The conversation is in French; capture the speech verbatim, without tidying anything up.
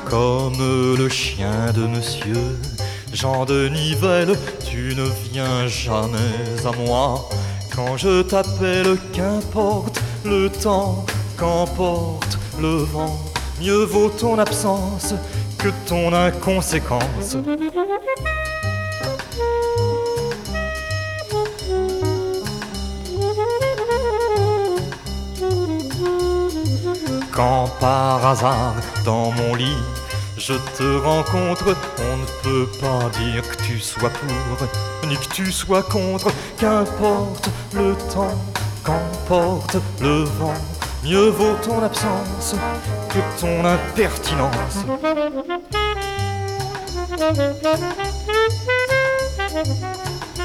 Comme le chien de monsieur Jean de Nivelle, tu ne viens jamais à moi. Quand je t'appelle, qu'importe le temps, qu'emporte le vent, mieux vaut ton absence que ton inconséquence. Quand par hasard dans mon lit je te rencontre, on ne peut pas dire que tu sois pour, ni que tu sois contre. Qu'importe le temps, qu'emporte le vent, mieux vaut ton absence que ton impertinence.